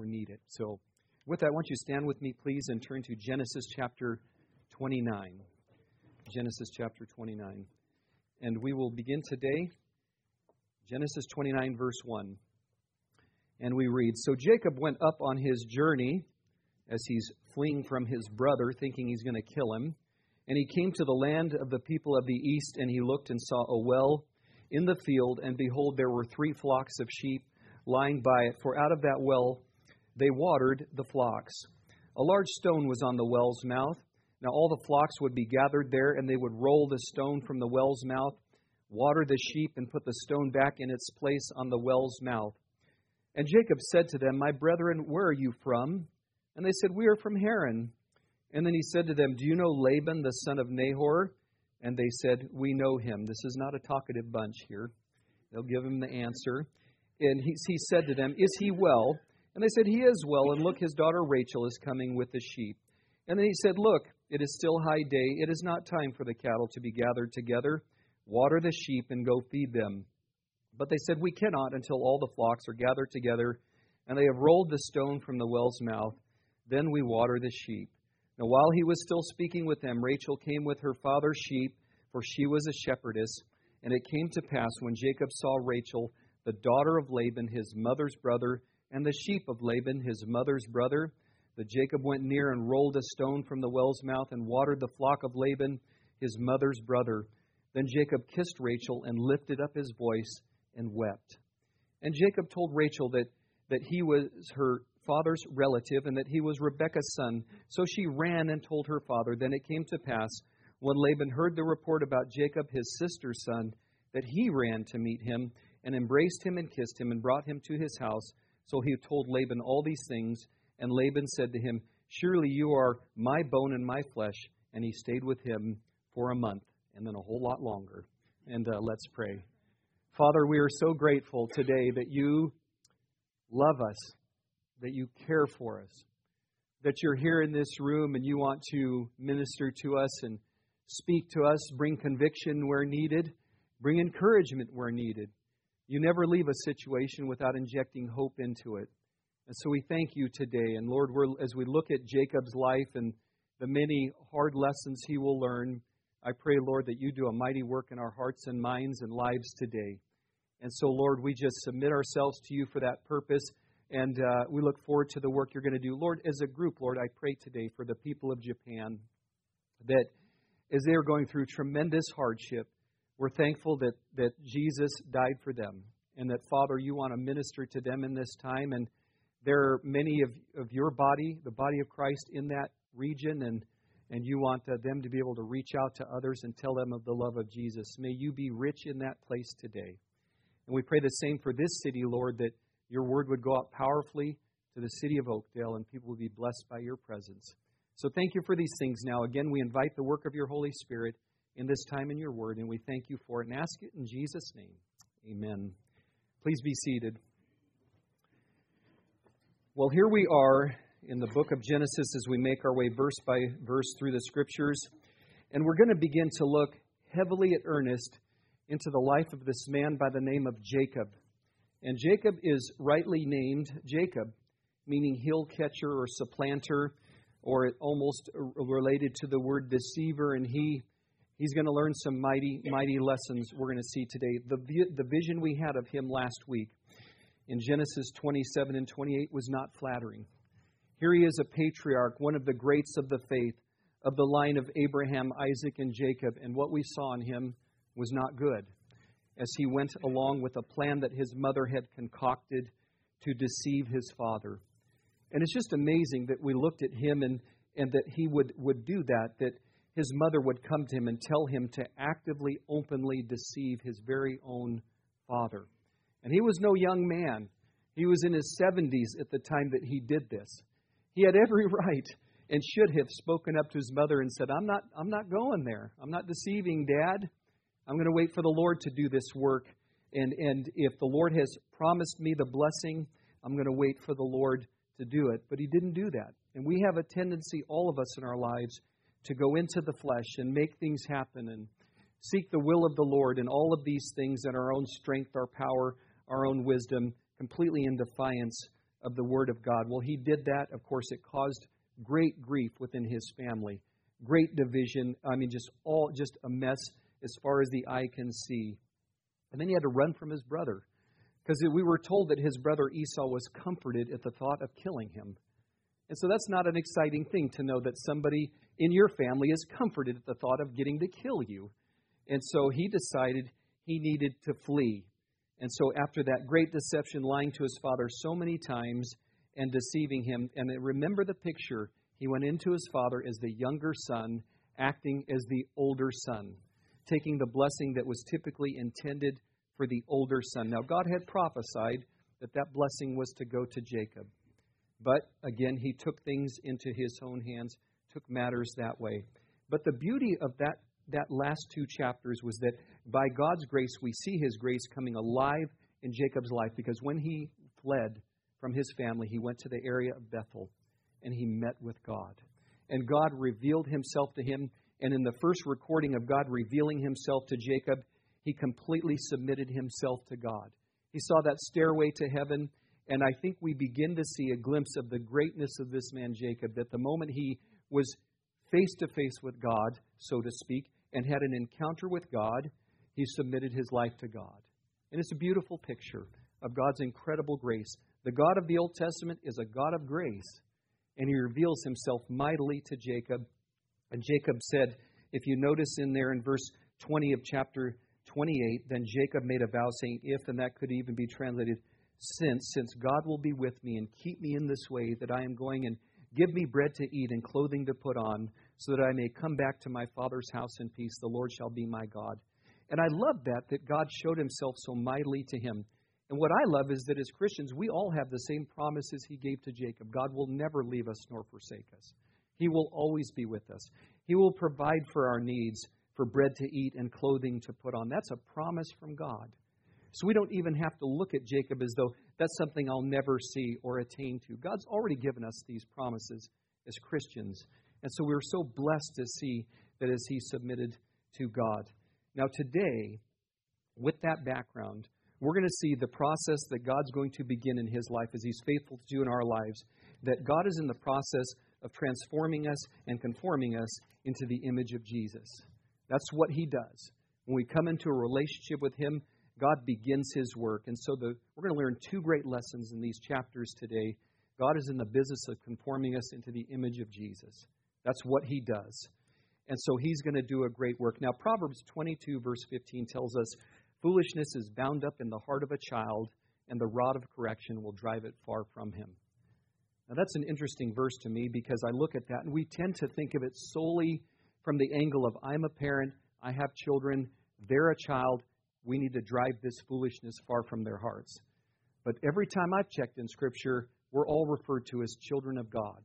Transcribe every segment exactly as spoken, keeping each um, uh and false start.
need it. So with that, I want you to stand with me, please, and turn to Genesis chapter twenty-nine. Genesis chapter twenty-nine. And we will begin today, Genesis twenty-nine, verse one. And we read, "So Jacob went up on his journey," as he's fleeing from his brother, thinking he's going to kill him. "And he came to the land of the people of the east, and he looked and saw a well in the field, and behold, there were three flocks of sheep lying by it, for out of that well they watered the flocks. A large stone was on the well's mouth. Now all the flocks would be gathered there, and they would roll the stone from the well's mouth, water the sheep, and put the stone back in its place on the well's mouth. And Jacob said to them, 'My brethren, where are you from?' And they said, 'We are from Haran.' And then he said to them, 'Do you know Laban, the son of Nahor?' And they said, 'We know him.'" This is not a talkative bunch here. They'll give him the answer. And he, he said to them, "Is he well?" And they said, "He is well. And look, his daughter Rachel is coming with the sheep." And then he said, "Look, it is still high day. It is not time for the cattle to be gathered together. Water the sheep and go feed them." But they said, "We cannot until all the flocks are gathered together, and they have rolled the stone from the well's mouth. Then we water the sheep." Now while he was still speaking with them, Rachel came with her father's sheep, for she was a shepherdess. And it came to pass, when Jacob saw Rachel, the daughter of Laban, his mother's brother, and the sheep of Laban, his mother's brother, that Jacob went near and rolled a stone from the well's mouth and watered the flock of Laban, his mother's brother. Then Jacob kissed Rachel and lifted up his voice and wept. And Jacob told Rachel that, that he was her father's relative and that he was Rebekah's son. So she ran and told her father. Then it came to pass, when Laban heard the report about Jacob, his sister's son, that he ran to meet him and embraced him and kissed him and brought him to his house. So he told Laban all these things. And Laban said to him, "Surely you are my bone and my flesh." And he stayed with him for a month, and then a whole lot longer. And uh, let's pray. Father, we are so grateful today that you love us, that you care for us, that you're here in this room and you want to minister to us and speak to us, bring conviction where needed, bring encouragement where needed. You never leave a situation without injecting hope into it. And so we thank you today. And Lord, we're, as we look at Jacob's life and the many hard lessons he will learn, I pray, Lord, that you do a mighty work in our hearts and minds and lives today. And so, Lord, we just submit ourselves to you for that purpose. And uh, we look forward to the work you're going to do. Lord, as a group, Lord, I pray today for the people of Japan that as they are going through tremendous hardship, we're thankful that, that Jesus died for them. And that, Father, you want to minister to them in this time. And there are many of, of your body, the body of Christ, in that region. And, and you want uh, them to be able to reach out to others and tell them of the love of Jesus. May you be rich in that place today. And we pray the same for this city, Lord, that your word would go out powerfully to the city of Oakdale and people would be blessed by your presence. So thank you for these things now. Again, we invite the work of your Holy Spirit in this time in your word, and we thank you for it and ask it in Jesus' name. Amen. Please be seated. Well, here we are in the book of Genesis as we make our way verse by verse through the Scriptures. And we're going to begin to look heavily at earnest into the life of this man by the name of Jacob. And Jacob is rightly named Jacob, meaning heel catcher or supplanter, or almost related to the word deceiver. And he he's going to learn some mighty, mighty lessons we're going to see today. The, the vision we had of him last week in Genesis twenty-seven and twenty-eight was not flattering. Here he is, a patriarch, one of the greats of the faith, of the line of Abraham, Isaac, and Jacob. And what we saw in him was not good, as he went along with a plan that his mother had concocted to deceive his father. And it's just amazing that we looked at him and, and that he would, would do that, that his mother would come to him and tell him to actively, openly deceive his very own father. And he was no young man. He was in his seventies at the time that he did this. He had every right and should have spoken up to his mother and said, I'm not, I'm not going there. I'm not deceiving, Dad. I'm going to wait for the Lord to do this work. And, and if the Lord has promised me the blessing, I'm going to wait for the Lord to do it. But he didn't do that. And we have a tendency, all of us in our lives, to go into the flesh and make things happen and seek the will of the Lord and all of these things in our own strength, our power, our own wisdom, completely in defiance of the Word of God. Well, he did that. Of course, it caused great grief within his family, great division. I mean, just all just a mess as far as the eye can see. And then he had to run from his brother, because we were told that his brother Esau was comforted at the thought of killing him. And so that's not an exciting thing to know that somebody in your family is comforted at the thought of getting to kill you. And so he decided he needed to flee. And so after that great deception, lying to his father so many times and deceiving him, and remember the picture, he went into his father as the younger son, acting as the older son, taking the blessing that was typically intended for the older son. Now, God had prophesied that that blessing was to go to Jacob. But again, he took things into his own hands, took matters that way. But the beauty of that, that last two chapters was that by God's grace, we see his grace coming alive in Jacob's life, because when he fled from his family, he went to the area of Bethel and he met with God. And God revealed himself to him. And in the first recording of God revealing himself to Jacob, he completely submitted himself to God. He saw that stairway to heaven. And I think we begin to see a glimpse of the greatness of this man, Jacob, that the moment he was face to face with God, so to speak, and had an encounter with God, he submitted his life to God. And it's a beautiful picture of God's incredible grace. The God of the Old Testament is a God of grace, and he reveals himself mightily to Jacob. And Jacob said, if you notice in there in verse twenty of chapter twenty-eight, then Jacob made a vow saying, if, and that could even be translated, since, since God will be with me and keep me in this way, that I am going and give me bread to eat and clothing to put on, so that I may come back to my father's house in peace. The Lord shall be my God. And I love that, that God showed himself so mightily to him. And what I love is that as Christians, we all have the same promises he gave to Jacob. God will never leave us nor forsake us. He will always be with us. He will provide for our needs, for bread to eat and clothing to put on. That's a promise from God. So we don't even have to look at Jacob as though that's something I'll never see or attain to. God's already given us these promises as Christians. And so we're so blessed to see that as he submitted to God. Now today, with that background, we're going to see the process that God's going to begin in his life as he's faithful to do in our lives, that God is in the process of transforming us and conforming us into the image of Jesus. That's what he does. When we come into a relationship with him, God begins his work. And so the, we're going to learn two great lessons in these chapters today. God is in the business of conforming us into the image of Jesus. That's what he does. And so he's going to do a great work. Now, Proverbs twenty-two, verse fifteen tells us, foolishness is bound up in the heart of a child, and the rod of correction will drive it far from him. Now, that's an interesting verse to me, because I look at that, and we tend to think of it solely from the angle of, I'm a parent, I have children, they're a child, we need to drive this foolishness far from their hearts. But every time I've checked in Scripture, we're all referred to as children of God.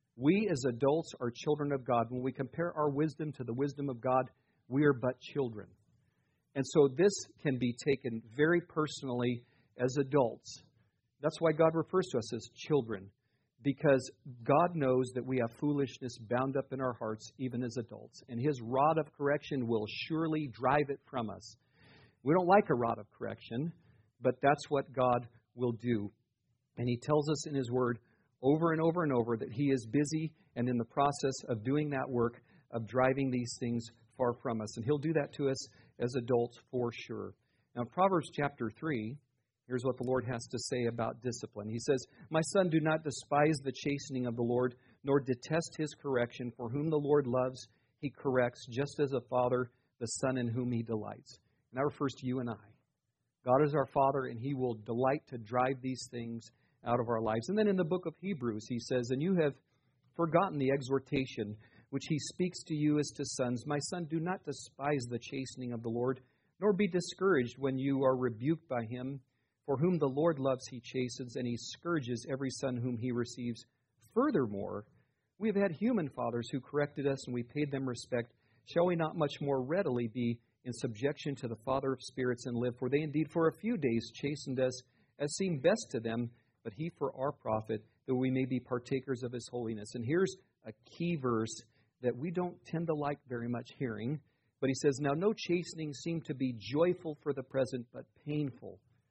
We as adults are children of God. When we compare our wisdom to the wisdom of God, we are but children. And so this can be taken very personally as adults. That's why God refers to us as children, because God knows that we have foolishness bound up in our hearts, even as adults. And his rod of correction will surely drive it from us. We don't like a rod of correction, but that's what God will do. And he tells us in his word over and over and over that he is busy and in the process of doing that work of driving these things far from us. And he'll do that to us as adults for sure. Now, Proverbs chapter three, here's what the Lord has to say about discipline. He says, my son, do not despise the chastening of the Lord, nor detest his correction. For whom the Lord loves, he corrects, just as a father the son in whom he delights. And that refers to you and I. God is our Father, and he will delight to drive these things out of our lives. And then in the book of Hebrews, he says, and you have forgotten the exhortation which he speaks to you as to sons. My son, do not despise the chastening of the Lord, nor be discouraged when you are rebuked by him. For whom the Lord loves, he chastens, and he scourges every son whom he receives. Furthermore, we have had human fathers who corrected us, and we paid them respect. Shall we not much more readily be in subjection to the Father of spirits and live? For they indeed for a few days chastened us, as seemed best to them, but he for our profit, that we may be partakers of his holiness. And here's a key verse that we don't tend to like very much hearing. But he says, now no chastening seemed to be joyful for the present, but painful.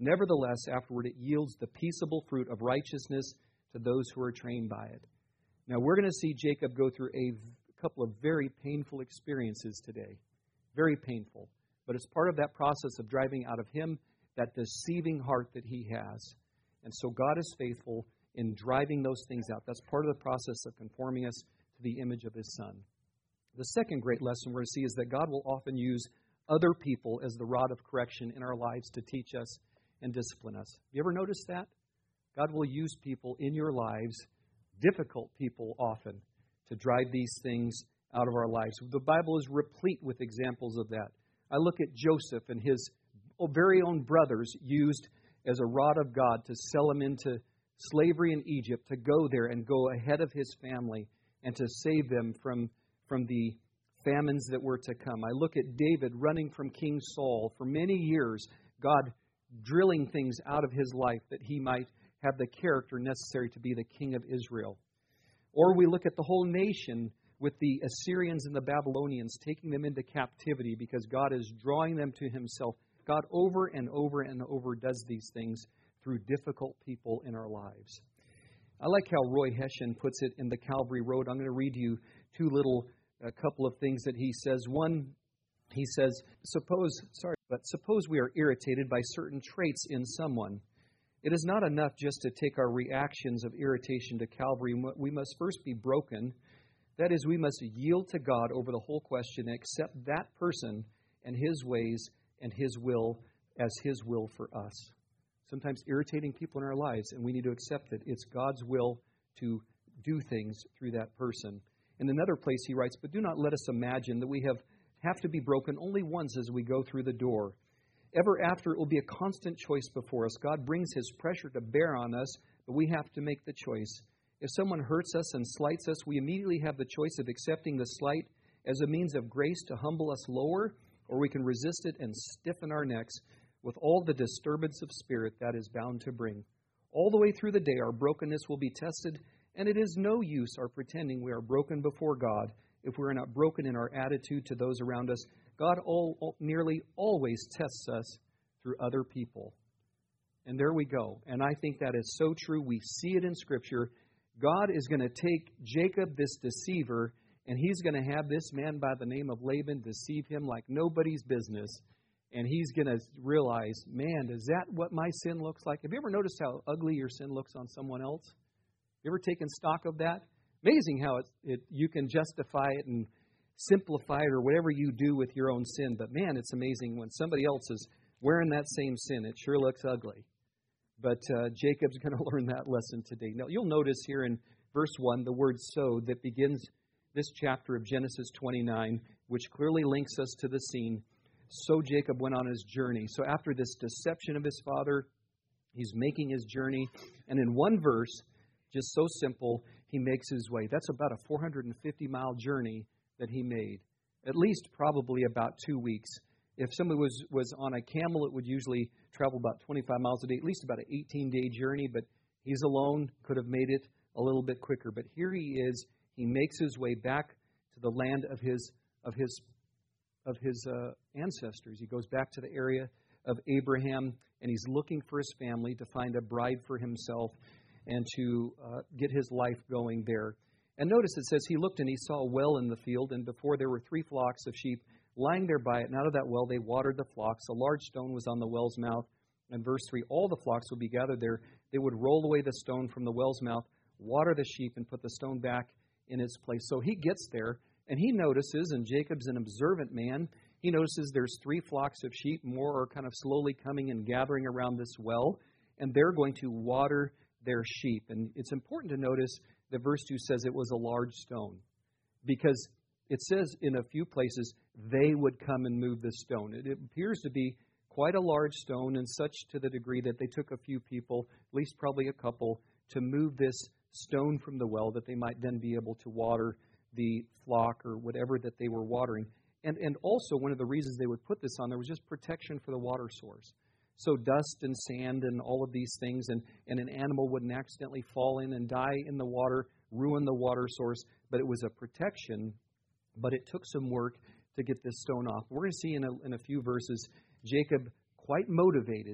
Nevertheless, afterward it yields the peaceable fruit of righteousness to those who are trained by it. Now, we're going to see Jacob go through a couple of very painful experiences today. Very painful. But it's part of that process of driving out of him that deceiving heart that he has. And so God is faithful in driving those things out. That's part of the process of conforming us to the image of His Son. The second great lesson we're going to see is that God will often use other people as the rod of correction in our lives to teach us and discipline us. You ever notice that? God will use people in your lives, difficult people often, to drive these things out of our lives. The Bible is replete with examples of that. I look at Joseph and his very own brothers used as a rod of God to sell him into slavery in Egypt, to go there and go ahead of his family and to save them from, from the famines that were to come. I look at David running from King Saul for many years, God drilling things out of his life that he might have the character necessary to be the king of Israel. Or we look at the whole nation with the Assyrians and the Babylonians, taking them into captivity because God is drawing them to Himself. God over and over and over does these things through difficult people in our lives. I like how Roy Hession puts it in the Calvary Road. I'm going to read you two little, a couple of things that he says. One, he says, suppose, sorry, but suppose we are irritated by certain traits in someone. It is not enough just to take our reactions of irritation to Calvary. We must first be broken. That is, we must yield to God over the whole question and accept that person and his ways and his will as his will for us. Sometimes irritating people in our lives, and we need to accept that it's God's will to do things through that person. In another place he writes, but do not let us imagine that we have, have to be broken only once as we go through the door. Ever after, it will be a constant choice before us. God brings His pressure to bear on us, but we have to make the choice. If someone hurts us and slights us, we immediately have the choice of accepting the slight as a means of grace to humble us lower, or we can resist it and stiffen our necks with all the disturbance of spirit that is bound to bring. All the way through the day, our brokenness will be tested, and it is no use our pretending we are broken before God if we are not broken in our attitude to those around us. God all, all, nearly always tests us through other people. And there we go. And I think that is so true. We see it in Scripture. God is going to take Jacob, this deceiver, and he's going to have this man by the name of Laban deceive him like nobody's business. And he's going to realize, man, is that what my sin looks like? Have you ever noticed how ugly your sin looks on someone else? You ever taken stock of that? Amazing how it, it you can justify it and simplify it or whatever you do with your own sin. But man, it's amazing when somebody else is wearing that same sin. It sure looks ugly. But uh, Jacob's going to learn that lesson today. Now, you'll notice here in verse one, the word so that begins this chapter of Genesis twenty-nine, which clearly links us to the scene. So Jacob went on his journey. So after this deception of his father, he's making his journey. And in one verse, just so simple, he makes his way. That's about a four hundred fifty mile journey that he made. At least probably about two weeks. If somebody was, was on a camel, it would usually travel about twenty-five miles a day, at least about an eighteen day journey. But he's alone, could have made it a little bit quicker. But here he is. He makes his way back to the land of his of his of his uh, ancestors. He goes back to the area of Abraham, and he's looking for his family to find a bride for himself and to uh, get his life going there. And notice it says he looked and he saw a well in the field, and before there were three flocks of sheep lying there by it, and out of that well they watered the flocks. A large stone was on the well's mouth. And verse three, all the flocks would be gathered there. They would roll away the stone from the well's mouth, water the sheep, and put the stone back in its place. So he gets there, and he notices, and Jacob's an observant man, he notices there's three flocks of sheep. More are kind of slowly coming and gathering around this well, and they're going to water their sheep. And it's important to notice that verse two says it was a large stone, because it says in a few places they would come and move this stone. It appears to be quite a large stone, and such to the degree that they took a few people, at least probably a couple, to move this stone from the well that they might then be able to water the flock or whatever that they were watering. And and also one of the reasons they would put this on there was just protection for the water source. So dust and sand and all of these things, and, and an animal wouldn't accidentally fall in and die in the water, ruin the water source. But it was a protection, but it took some work to get this stone off. We're going to see in a, in a few verses, Jacob, quite motivated,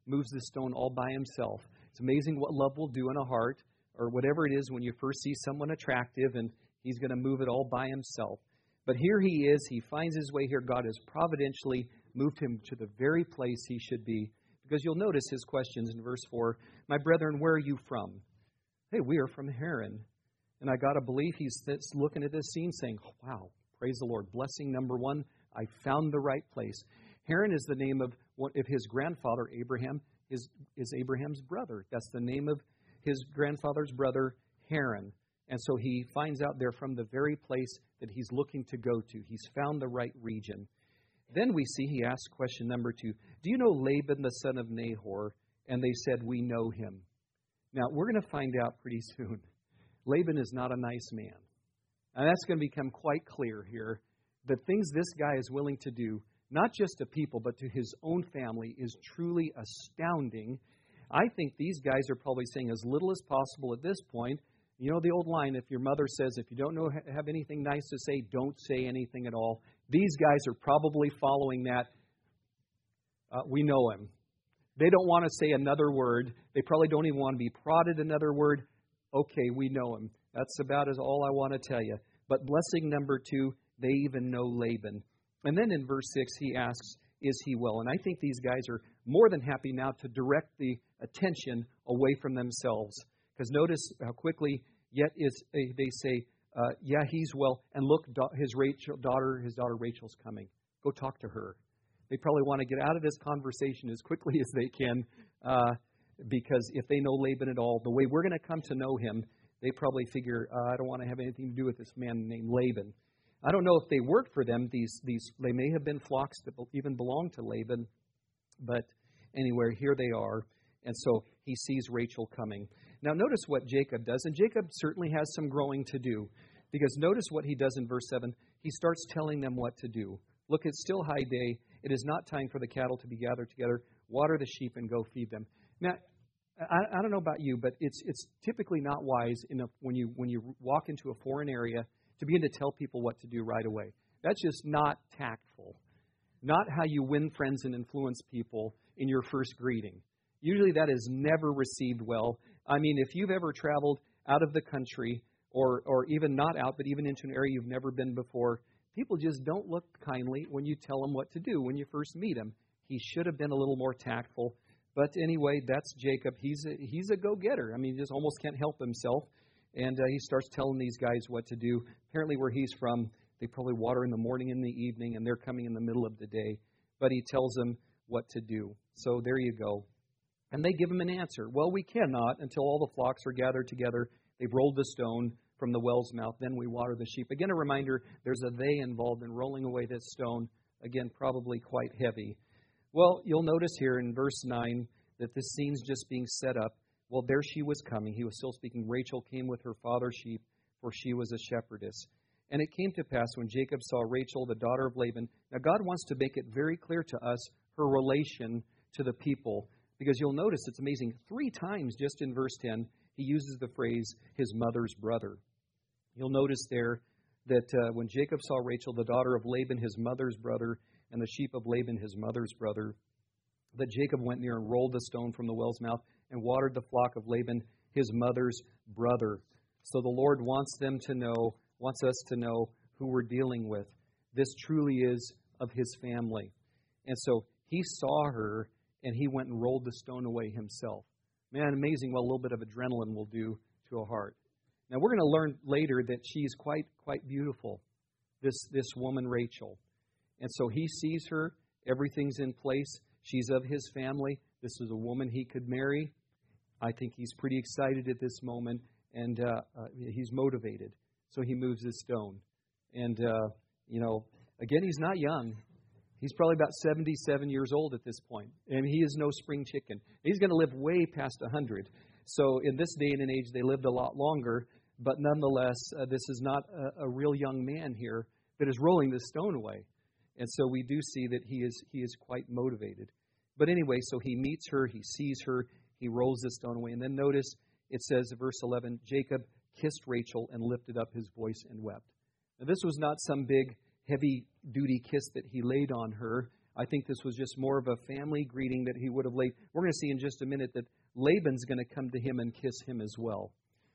moves the stone all by himself. It's amazing what love will do in a heart, or whatever it is when you first see someone attractive, and he's going to move it all by himself. But here he is. He finds his way here. God has providentially moved him to the very place he should be. Because you'll notice his questions in verse four. My brethren, where are you from? Hey, we are from Haran. And I got to believe he's looking at this scene saying, oh, wow, praise the Lord. Blessing number one, I found the right place. Haran is the name of one of his grandfather, Abraham, is, is Abraham's brother. That's the name of his grandfather's brother, Haran. And so he finds out they're from the very place that he's looking to go to. He's found the right region. Then we see he asks question number two. Do you know Laban, the son of Nahor? And they said, we know him. Now, we're going to find out pretty soon. Laban is not a nice man. And that's going to become quite clear here. The things this guy is willing to do, not just to people, but to his own family, is truly astounding. I think these guys are probably saying as little as possible at this point. You know the old line, if your mother says, if you don't know have anything nice to say, don't say anything at all. These guys are probably following that. Uh, we know him. They don't want to say another word. They probably don't even want to be prodded another word. Okay, we know him. That's about as all I want to tell you. But blessing number two, they even know Laban. And then in verse six, he asks, is he well? And I think these guys are more than happy now to direct the attention away from themselves. Because notice how quickly, yet is they say, uh, yeah, he's well. And look, his Rachel, daughter, his daughter Rachel's coming. Go talk to her. They probably want to get out of this conversation as quickly as they can. Uh, because if they know Laban at all, the way we're going to come to know him, they probably figure, uh, I don't want to have anything to do with this man named Laban. I don't know if they worked for them. These, these, they may have been flocks that even belonged to Laban. But anyway, here they are. And so he sees Rachel coming. Now notice what Jacob does. And Jacob certainly has some growing to do. Because notice what he does in verse seven. He starts telling them what to do. Look, it's still high day. It is not time for the cattle to be gathered together. Water the sheep and go feed them. Now, I, I don't know about you, but it's it's typically not wise in a, when you when you walk into a foreign area to begin to tell people what to do right away. That's just not tactful. Not how you win friends and influence people in your first greeting. Usually that is never received well. I mean, if you've ever traveled out of the country, or or even not out, but even into an area you've never been before, people just don't look kindly when you tell them what to do when you first meet them. He should have been a little more tactful. But anyway, that's Jacob. He's a, he's a go-getter. I mean, he just almost can't help himself. And uh, he starts telling these guys what to do. Apparently where he's from, they probably water in the morning and the evening, and they're coming in the middle of the day. But he tells them what to do. So there you go. And they give him an answer. Well, we cannot until all the flocks are gathered together. They've rolled the stone from the well's mouth. Then we water the sheep. Again, a reminder, there's a they involved in rolling away this stone. Again, probably quite heavy. Well, you'll notice here in verse nine that this scene's just being set up. Well, there she was coming. He was still speaking. Rachel came with her father's sheep, for she was a shepherdess. And it came to pass when Jacob saw Rachel, the daughter of Laban. Now, God wants to make it very clear to us her relation to the people. Because you'll notice it's amazing. Three times just in verse ten, he uses the phrase, his mother's brother. You'll notice there that uh, when Jacob saw Rachel, the daughter of Laban, his mother's brother, and the sheep of Laban, his mother's brother, that Jacob went near and rolled the stone from the well's mouth and watered the flock of Laban, his mother's brother. So the Lord wants them to know, wants us to know who we're dealing with. This truly is of his family. And so he saw her, and he went and rolled the stone away himself. Man, amazing what a little bit of adrenaline will do to a heart. Now, we're going to learn later that she's quite quite beautiful, this, this woman, Rachel. And so he sees her. Everything's in place. She's of his family. This is a woman he could marry. I think he's pretty excited at this moment, and uh, uh, he's motivated. So he moves his stone. And, uh, you know, again, he's not young. He's probably about seventy-seven years old at this point. And he is no spring chicken. He's going to live way past one hundred. So in this day and age, they lived a lot longer. But nonetheless, uh, this is not a, a real young man here that is rolling this stone away. And so we do see that he is he is quite motivated. But anyway, so he meets her, he sees her, he rolls the stone away. And then notice it says, verse eleven, Jacob kissed Rachel and lifted up his voice and wept. Now this was not some big heavy-duty kiss that he laid on her. I think this was just more of a family greeting that he would have laid. We're going to see in just a minute that Laban's going to come to him and kiss him as well.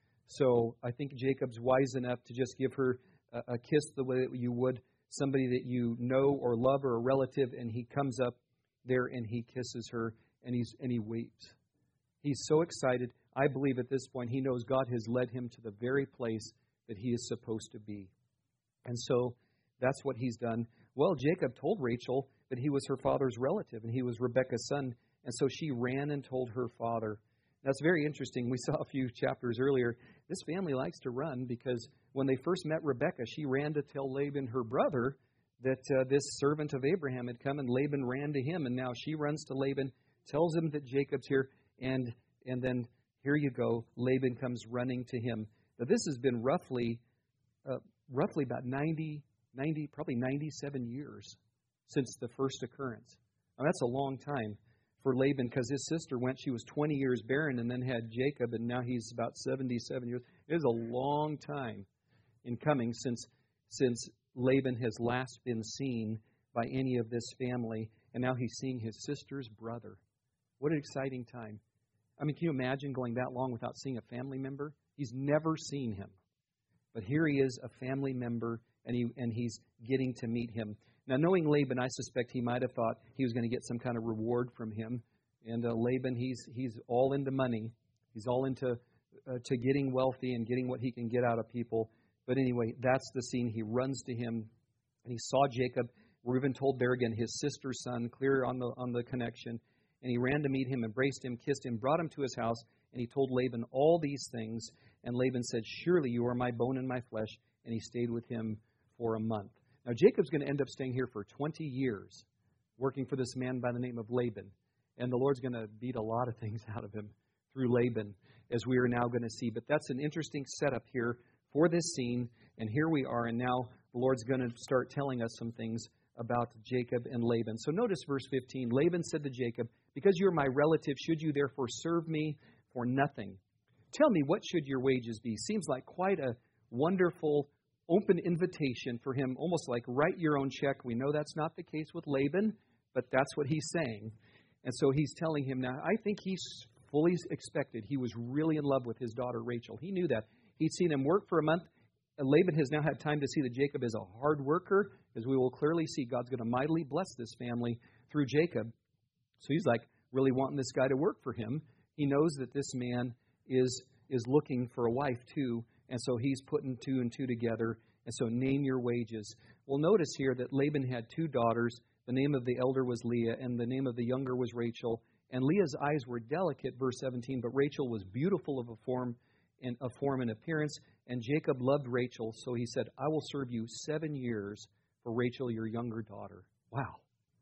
So I think Jacob's wise enough to just give her a, a kiss the way that you would somebody that you know or love or a relative, and he comes up there and he kisses her, and he's and he weeps. He's so excited. I believe at this point he knows God has led him to the very place that he is supposed to be. And so that's what he's done. Well, Jacob told Rachel that he was her father's relative and he was Rebekah's son. And so she ran and told her father. That's very interesting. We saw a few chapters earlier. This family likes to run because when they first met Rebekah, she ran to tell Laban, her brother, that uh, this servant of Abraham had come, and Laban ran to him. And now she runs to Laban, tells him that Jacob's here, and and then here you go, Laban comes running to him. Now this has been roughly, uh, roughly about ninety, ninety, probably ninety-seven years since the first occurrence. Now that's a long time for Laban, because his sister went, she was twenty years barren and then had Jacob, and now he's about seventy-seven years. It is a long time in coming since since Laban has last been seen by any of this family, and now he's seeing his sister's brother. What an exciting time. I mean, can you imagine going that long without seeing a family member? He's never seen him. But here he is, a family member, and he and he's getting to meet him. Now, knowing Laban, I suspect he might have thought he was going to get some kind of reward from him. And uh, Laban, he's he's all into money. He's all into uh, to getting wealthy and getting what he can get out of people. But anyway, that's the scene. He runs to him, and he saw Jacob. We're even told there again, his sister's son, clear on the on the connection. And he ran to meet him, embraced him, kissed him, brought him to his house, and he told Laban all these things. And Laban said, "Surely you are my bone and my flesh." And he stayed with him for a month. Now, Jacob's going to end up staying here for twenty years, working for this man by the name of Laban. And the Lord's going to beat a lot of things out of him through Laban, as we are now going to see. But that's an interesting setup here for this scene. And here we are, and now the Lord's going to start telling us some things about Jacob and Laban. So notice verse fifteen. Laban said to Jacob, "Because you are my relative, should you therefore serve me for nothing? Tell me, what should your wages be?" Seems like quite a wonderful open invitation for him, almost like write your own check. We know that's not the case with Laban, but that's what he's saying. And so he's telling him now, I think he's fully expected. He was really in love with his daughter Rachel. He knew that. He'd seen him work for a month. And Laban has now had time to see that Jacob is a hard worker, as we will clearly see. God's going to mightily bless this family through Jacob. So he's like really wanting this guy to work for him. He knows that this man is is looking for a wife too. And so he's putting two and two together. And so name your wages. Well, notice here that Laban had two daughters. The name of the elder was Leah, and the name of the younger was Rachel. And Leah's eyes were delicate, verse seventeen, but Rachel was beautiful of a form and a form and appearance. And Jacob loved Rachel, so he said, "I will serve you seven years for Rachel, your younger daughter." Wow.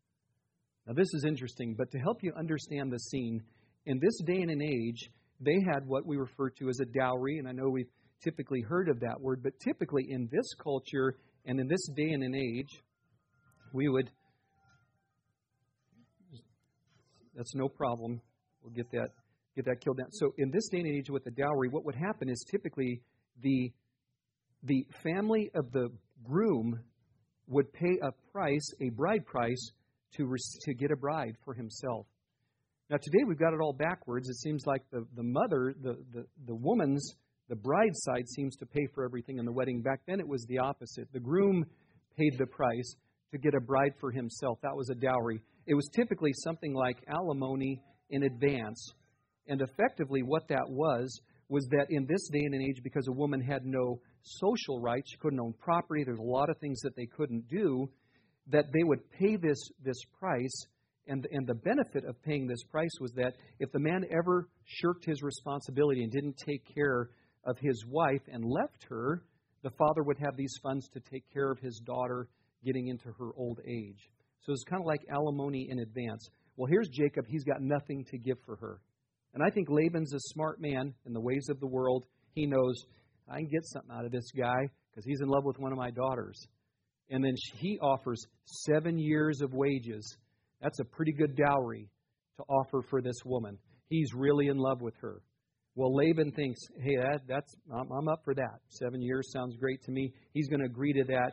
Now this is interesting, but to help you understand the scene, in this day and an age, they had what we refer to as a dowry, and I know we've typically heard of that word, but typically in this culture and in this day and an age, we would, that's no problem, we'll get that get that killed down. So in this day and age with the dowry, what would happen is typically the the family of the groom would pay a price, a bride price, to to get a bride for himself. Now today we've got it all backwards. It seems like the, the mother, the, the, the woman's, the bride's side seems to pay for everything in the wedding. Back then it was the opposite. The groom paid the price to get a bride for himself. That was a dowry. It was typically something like alimony in advance. And effectively what that was, was that in this day and age, because a woman had no social rights, she couldn't own property, there's a lot of things that they couldn't do, that they would pay this, this price. And, and the benefit of paying this price was that if the man ever shirked his responsibility and didn't take care of his wife and left her, the father would have these funds to take care of his daughter getting into her old age. So it's kind of like alimony in advance. Well, here's Jacob. He's got nothing to give for her. And I think Laban's a smart man in the ways of the world. He knows, I can get something out of this guy because he's in love with one of my daughters. And then he offers seven years of wages. That's a pretty good dowry to offer for this woman. He's really in love with her. Well, Laban thinks, hey, that, that's I'm, I'm up for that. Seven years sounds great to me. He's going to agree to that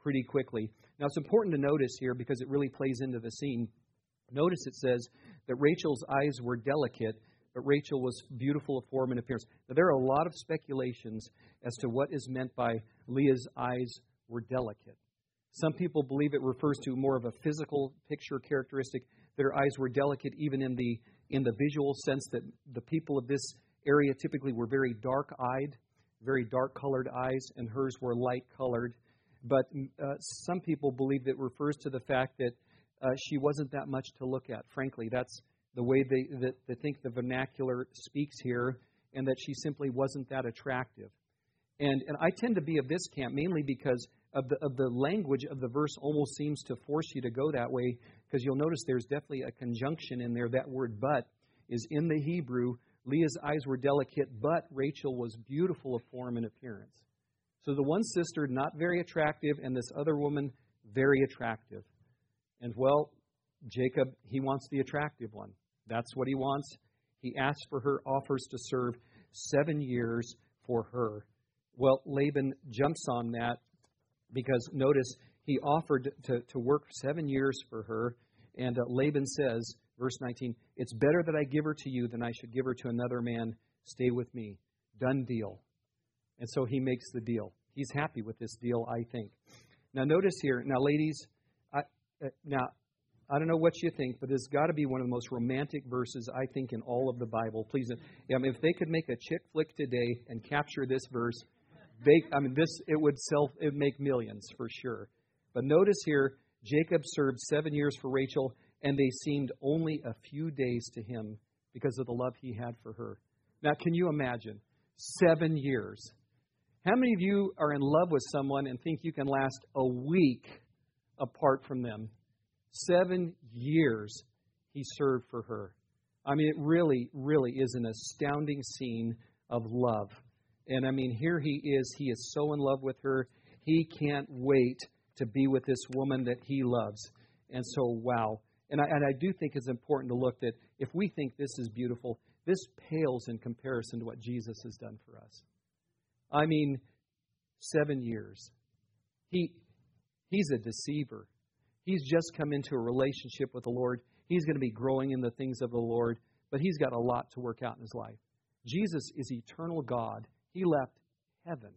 pretty quickly. Now, it's important to notice here because it really plays into the scene. Notice it says that Rachel's eyes were delicate, but Rachel was beautiful of form and appearance. Now, there are a lot of speculations as to what is meant by Leah's eyes were delicate. Some people believe it refers to more of a physical picture characteristic, that her eyes were delicate even in the in the visual sense that the people of this area typically were very dark-eyed, very dark-colored eyes, and hers were light-colored. But uh, some people believe that it refers to the fact that uh, she wasn't that much to look at. Frankly, that's the way they, that they think the vernacular speaks here, and that she simply wasn't that attractive. And and I tend to be of this camp mainly because of the of the language of the verse almost seems to force you to go that way, because you'll notice there's definitely a conjunction in there. That word "but" is in the Hebrew. Leah's eyes were delicate, but Rachel was beautiful of form and appearance. So the one sister not very attractive, and this other woman very attractive. And well, Jacob, he wants the attractive one. That's what he wants. He asks for her, offers to serve seven years for her. Well, Laban jumps on that because notice he offered to, to work seven years for her. And uh, Laban says, verse nineteen, it's better that I give her to you than I should give her to another man. Stay with me. Done deal. And so he makes the deal. He's happy with this deal, I think. Now notice here, now ladies, I, uh, now I don't know what you think, but it's got to be one of the most romantic verses, I think, in all of the Bible. Please, I mean, if they could make a chick flick today and capture this verse, They, I mean, this it would sell, it would make millions for sure. But notice here, Jacob served seven years for Rachel, and they seemed only a few days to him because of the love he had for her. Now, can you imagine? Seven years. How many of you are in love with someone and think you can last a week apart from them? Seven years he served for her. I mean, it really, really is an astounding scene of love. And I mean, here he is. He is so in love with her. He can't wait to be with this woman that he loves. And so, wow. And I, and I do think it's important to look that if we think this is beautiful, this pales in comparison to what Jesus has done for us. I mean, seven years. He He's a deceiver. He's just come into a relationship with the Lord. He's going to be growing in the things of the Lord, but he's got a lot to work out in his life. Jesus is eternal God. He left heaven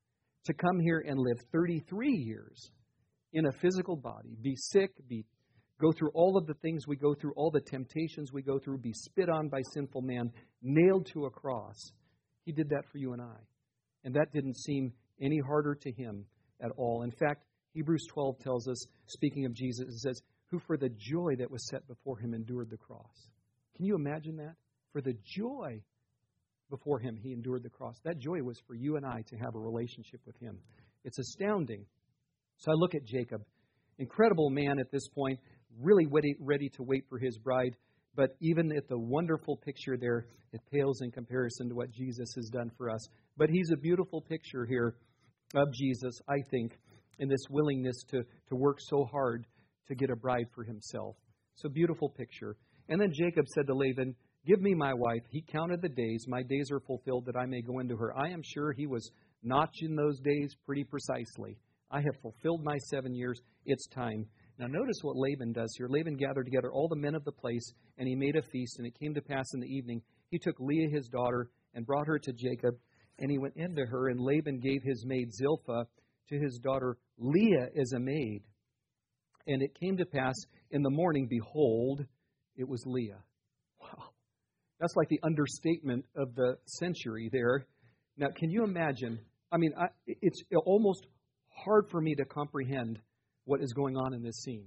to come here and live thirty-three years in a physical body, be sick, be go through all of the things we go through, all the temptations we go through, be spit on by sinful man, nailed to a cross. He did that for you and I. And that didn't seem any harder to him at all. In fact, Hebrews twelve tells us, speaking of Jesus, it says, who for the joy that was set before him endured the cross. Can you imagine that? For the joy before him, he endured the cross. That joy was for you and I to have a relationship with him. It's astounding. So I look at Jacob, incredible man at this point, really ready, ready to wait for his bride. But even at the wonderful picture there, it pales in comparison to what Jesus has done for us. But he's a beautiful picture here of Jesus, I think, in this willingness to, to work so hard to get a bride for himself. It's a beautiful picture. And then Jacob said to Laban, give me my wife. He counted the days. My days are fulfilled that I may go into her. I am sure he was notching those days pretty precisely. I have fulfilled my seven years. It's time. Now notice what Laban does here. Laban gathered together all the men of the place, and he made a feast. And it came to pass in the evening, he took Leah his daughter and brought her to Jacob. And he went into her, and Laban gave his maid Zilpah to his daughter Leah as a maid. And it came to pass in the morning, behold, it was Leah. Wow. That's like the understatement of the century there. Now, can you imagine? I mean, I, it's almost hard for me to comprehend what is going on in this scene.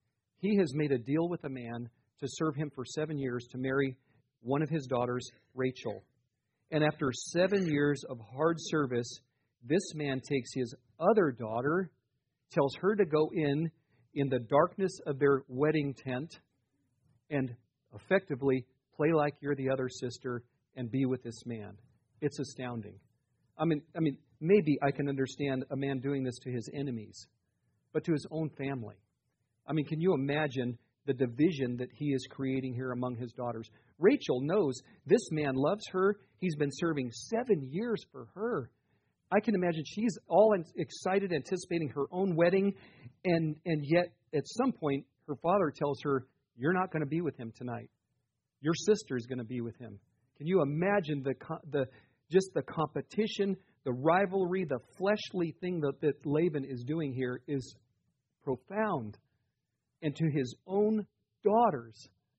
He has made a deal with a man to serve him for seven years to marry one of his daughters, Rachel. And after seven years of hard service, this man takes his other daughter, tells her to go in in the darkness of their wedding tent and effectively play like you're the other sister and be with this man. It's astounding. I mean, I mean, maybe I can understand a man doing this to his enemies, but to his own family. I mean, can you imagine the division that he is creating here among his daughters? Rachel knows this man loves her. He's been serving seven years for her. I can imagine she's all excited, anticipating her own wedding, and, and yet at some point her father tells her, you're not going to be with him tonight. Your sister's going to be with him. Can you imagine the the just the competition, the rivalry, the fleshly thing that, that Laban is doing here is profound. And to his own daughters,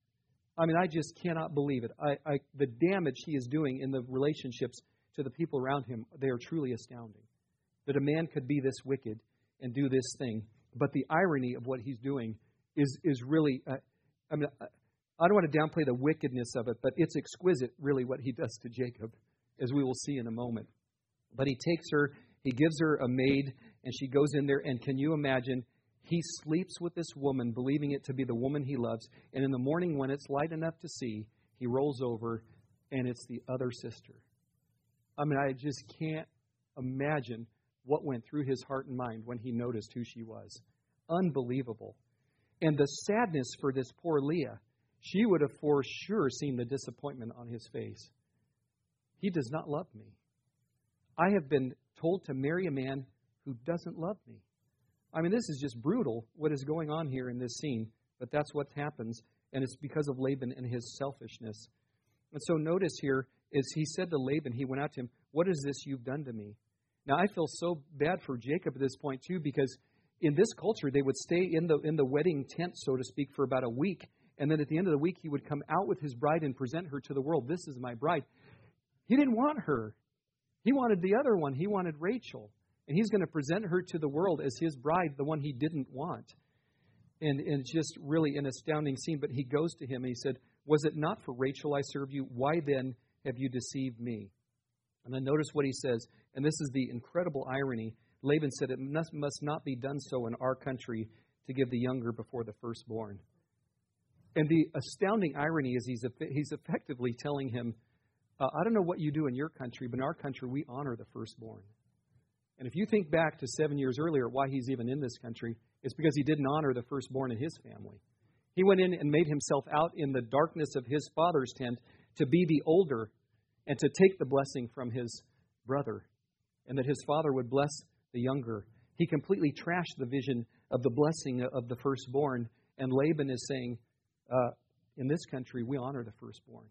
I mean, I just cannot believe it. I, I, the damage he is doing in the relationships to the people around him, they are truly astounding. That a man could be this wicked and do this thing. But the irony of what he's doing is, is really, uh, I mean, I don't want to downplay the wickedness of it, but it's exquisite, really, what he does to Jacob, as we will see in a moment. But he takes her, he gives her a maid, and she goes in there, and can you imagine, he sleeps with this woman, believing it to be the woman he loves, and in the morning when it's light enough to see, he rolls over, and it's the other sister. I mean, I just can't imagine what went through his heart and mind when he noticed who she was. Unbelievable. And the sadness for this poor Leah, she would have for sure seen the disappointment on his face. He does not love me. I have been told to marry a man who doesn't love me. I mean, this is just brutal, what is going on here in this scene. But that's what happens, and it's because of Laban and his selfishness. And so notice here, as he said to Laban, he went out to him, what is this you've done to me? Now, I feel so bad for Jacob at this point, too, because in this culture, they would stay in the in the wedding tent, so to speak, for about a week. And then at the end of the week, he would come out with his bride and present her to the world. This is my bride. He didn't want her. He wanted the other one. He wanted Rachel. And he's going to present her to the world as his bride, the one he didn't want. And, and it's just really an astounding scene. But he goes to him and he said, was it not for Rachel I served you? Why then have you deceived me? And then notice what he says. And this is the incredible irony. Laban said, it must, must not be done so in our country to give the younger before the firstborn. And the astounding irony is he's he's effectively telling him, uh, I don't know what you do in your country, but in our country, we honor the firstborn. And if you think back to seven years earlier, why he's even in this country, it's because he didn't honor the firstborn in his family. He went in and made himself out in the darkness of his father's tent to be the older and to take the blessing from his brother, and that his father would bless the younger. He completely trashed the vision of the blessing of the firstborn. And Laban is saying, uh, in this country, we honor the firstborn.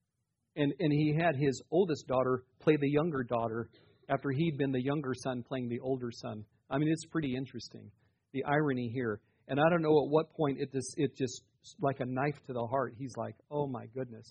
And, and he had his oldest daughter play the younger daughter after he'd been the younger son playing the older son. I mean, it's pretty interesting, the irony here. And I don't know at what point it just, it just like a knife to the heart. He's like, oh my goodness.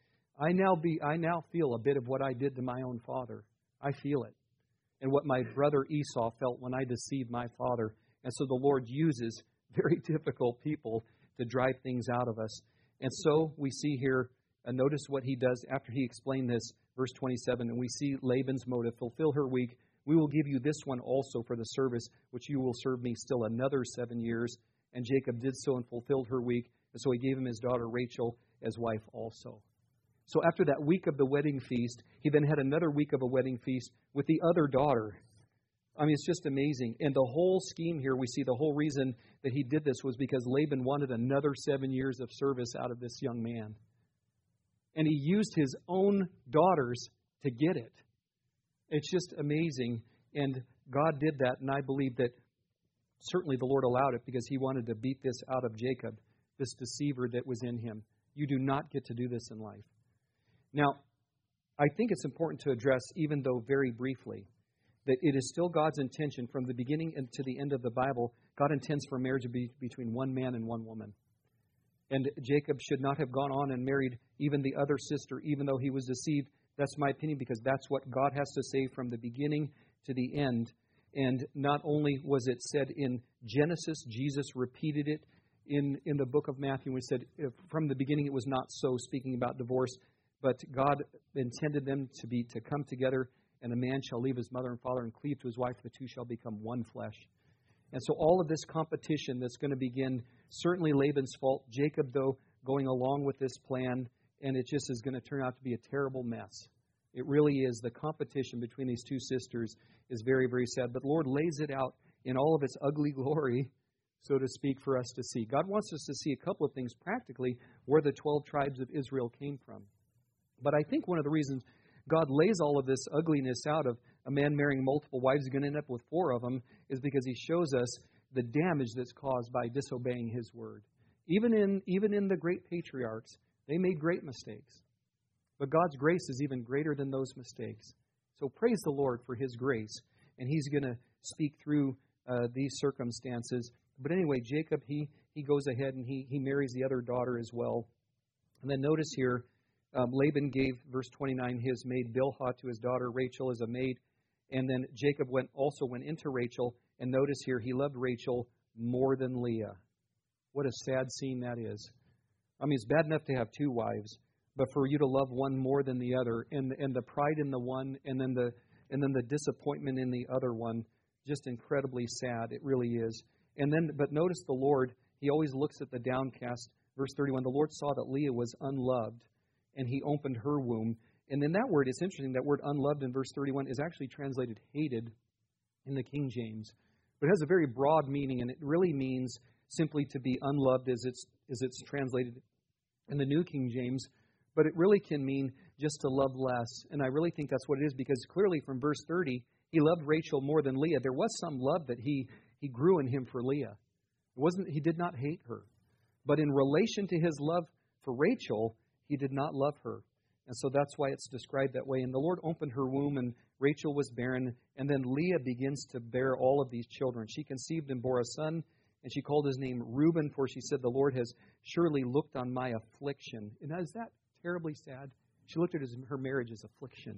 I now be I now feel a bit of what I did to my own father. I feel it. And what my brother Esau felt when I deceived my father. And so the Lord uses very difficult people to drive things out of us. And so we see here, and notice what he does after he explained this, verse twenty-seven, and we see Laban's motive, fulfill her week. We will give you this one also for the service, which you will serve me still another seven years. And Jacob did so and fulfilled her week. And so he gave him his daughter Rachel as wife also. So after that week of the wedding feast, he then had another week of a wedding feast with the other daughter. I mean, it's just amazing. And the whole scheme here, we see the whole reason that he did this was because Laban wanted another seven years of service out of this young man. And he used his own daughters to get it. It's just amazing. And God did that. And I believe that certainly the Lord allowed it because he wanted to beat this out of Jacob, this deceiver that was in him. You do not get to do this in life. Now, I think it's important to address, even though very briefly, that it is still God's intention from the beginning and to the end of the Bible. God intends for marriage to be between one man and one woman. And Jacob should not have gone on and married even the other sister, even though he was deceived. That's my opinion, because that's what God has to say from the beginning to the end. And not only was it said in Genesis, Jesus repeated it in, in the book of Matthew. We said from the beginning it was not so, speaking about divorce. But God intended them to be to come together, and a man shall leave his mother and father and cleave to his wife, the two shall become one flesh. And so all of this competition that's going to begin, certainly Laban's fault. Jacob, though, going along with this plan, and it just is going to turn out to be a terrible mess. It really is. The competition between these two sisters is very, very sad. But the Lord lays it out in all of its ugly glory, so to speak, for us to see. God wants us to see a couple of things practically where the twelve tribes of Israel came from. But I think one of the reasons God lays all of this ugliness out of a man marrying multiple wives is going to end up with four of them is because he shows us the damage that's caused by disobeying his word. Even in, even in the great patriarchs, they made great mistakes. But God's grace is even greater than those mistakes. So praise the Lord for his grace. And he's going to speak through uh, these circumstances. But anyway, Jacob, he, he goes ahead and he, he marries the other daughter as well. And then notice here, um, Laban gave, verse twenty-nine, his maid Bilhah to his daughter Rachel as a maid. And then Jacob went also went into Rachel. And notice here, he loved Rachel more than Leah. What a sad scene that is. I mean, it's bad enough to have two wives, but for you to love one more than the other, and and the pride in the one, and then the and then the disappointment in the other one, just incredibly sad. It really is. And then, but notice the Lord, he always looks at the downcast. Verse thirty-one, the Lord saw that Leah was unloved, and he opened her womb. And then that word, it's interesting, that word unloved in verse thirty-one is actually translated hated in the King James. But it has a very broad meaning, and it really means simply to be unloved as it's as it's translated in the New King James. But it really can mean just to love less. And I really think that's what it is, because clearly from verse thirty, he loved Rachel more than Leah. There was some love that he, he grew in him for Leah. It wasn't, he did not hate her. But in relation to his love for Rachel, he did not love her. And so that's why it's described that way. And the Lord opened her womb, and Rachel was barren. And then Leah begins to bear all of these children. She conceived and bore a son, and she called his name Reuben, for she said, the Lord has surely looked on my affliction. And is that terribly sad? She looked at his, her marriage as affliction.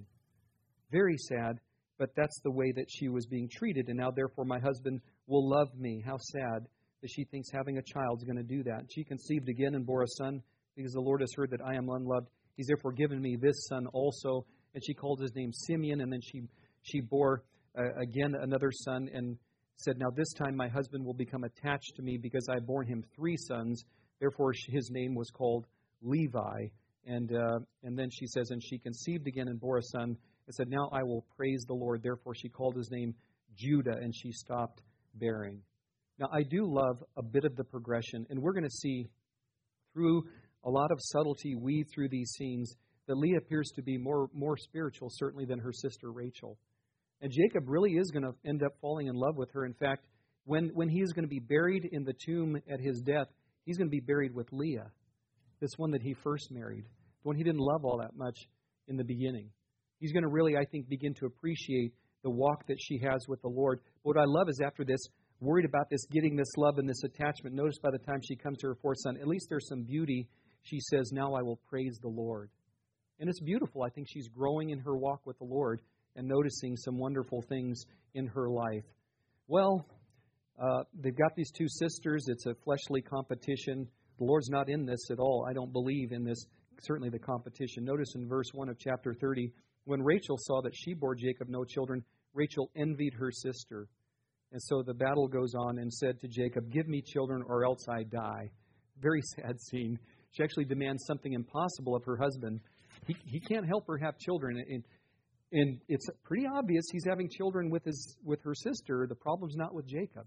Very sad, but that's the way that she was being treated. And now, therefore, my husband will love me. How sad that she thinks having a child is going to do that. She conceived again and bore a son, because the Lord has heard that I am unloved. He's therefore given me this son also. And she called his name Simeon, and then she, she bore uh, again another son, and said, now this time my husband will become attached to me, because I have borne him three sons. Therefore his name was called Levi. And uh, and then she says, and she conceived again and bore a son, and said, now I will praise the Lord. Therefore she called his name Judah, and she stopped bearing. Now I do love a bit of the progression, and we're going to see through a lot of subtlety weave through these scenes that Leah appears to be more, more spiritual, certainly, than her sister Rachel. And Jacob really is going to end up falling in love with her. In fact, when, when he is going to be buried in the tomb at his death, he's going to be buried with Leah, this one that he first married, the one he didn't love all that much in the beginning. He's going to really, I think, begin to appreciate the walk that she has with the Lord. But what I love is after this, worried about this, getting this love and this attachment, notice by the time she comes to her fourth son, at least there's some beauty. She says, now I will praise the Lord. And it's beautiful. I think she's growing in her walk with the Lord and noticing some wonderful things in her life. Well, uh, they've got these two sisters. It's a fleshly competition. The Lord's not in this at all. I don't believe in this, certainly the competition. Notice in verse one of chapter thirty, when Rachel saw that she bore Jacob no children, Rachel envied her sister. And so the battle goes on, and said to Jacob, give me children or else I die. Very sad scene. She actually demands something impossible of her husband. He, he can't help her have children. And, and it's pretty obvious he's having children with his with her sister. The problem's not with Jacob,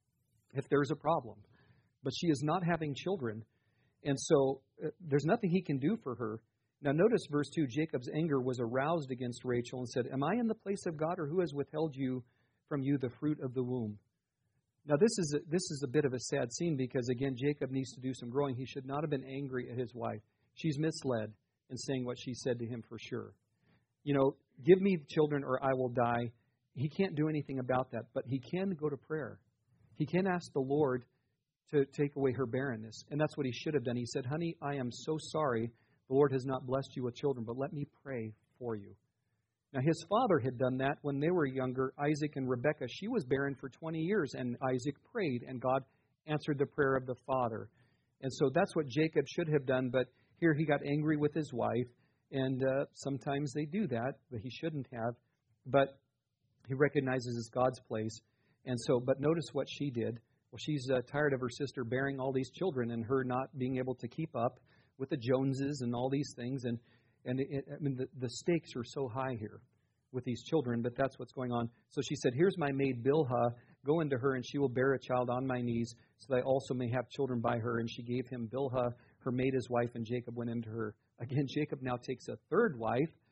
if there's a problem. But she is not having children. And so uh, there's nothing he can do for her. Now notice verse two, Jacob's anger was aroused against Rachel and said, am I in the place of God, or who has withheld you from you the fruit of the womb? Now this is a, this is a bit of a sad scene, because again, Jacob needs to do some growing. He should not have been angry at his wife. She's misled in saying what she said to him for sure. You know, give me children or I will die. He can't do anything about that, but he can go to prayer. He can ask the Lord to take away her barrenness. And that's what he should have done. He said, honey, I am so sorry the Lord has not blessed you with children, but let me pray for you. Now, his father had done that when they were younger. Isaac and Rebekah, she was barren for twenty years, and Isaac prayed, and God answered the prayer of the father. And so that's what Jacob should have done, but here he got angry with his wife, and uh, sometimes they do that, but he shouldn't have. But he recognizes it's God's place. And so, but notice what she did. Well, she's uh, tired of her sister bearing all these children and her not being able to keep up with the Joneses and all these things. And And it, I mean, the, the stakes are so high here with these children, but that's what's going on. So she said, here's my maid Bilhah. Go into her, and she will bear a child on my knees, so that I also may have children by her. And she gave him Bilhah, her maid, his wife, and Jacob went into her. Again, Jacob now takes a third wife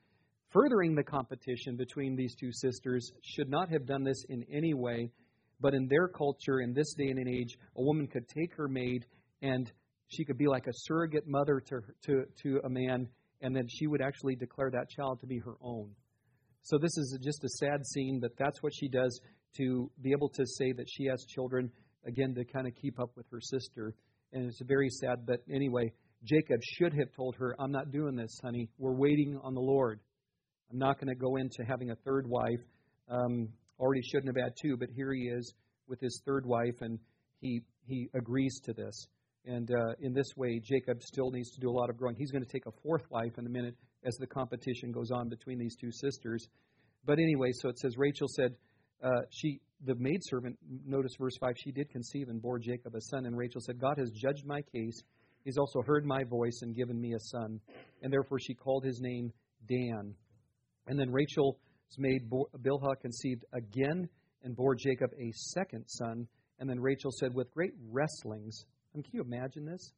furthering the competition between these two sisters, should not have done this in any way. But in their culture, in this day and age, a woman could take her maid and she could be like a surrogate mother to, to, to a man, and then she would actually declare that child to be her own. So this is just a sad scene, but that's what she does to be able to say that she has children, again, to kind of keep up with her sister. And it's very sad, but anyway, Jacob should have told her, I'm not doing this, honey. We're waiting on the Lord. I'm not going to go into having a third wife. Um, already shouldn't have had two, but here he is with his third wife, and he he agrees to this. And uh, in this way, Jacob still needs to do a lot of growing. He's going to take a fourth wife in a minute as the competition goes on between these two sisters. But anyway, so it says, Rachel said, uh, she the maidservant, notice verse five, she did conceive and bore Jacob a son. And Rachel said, God has judged my case. He's also heard my voice and given me a son. And therefore she called his name Dan. And then Rachel's maid Bilhah conceived again and bore Jacob a second son. And then Rachel said, with great wrestlings, I mean, can you imagine this?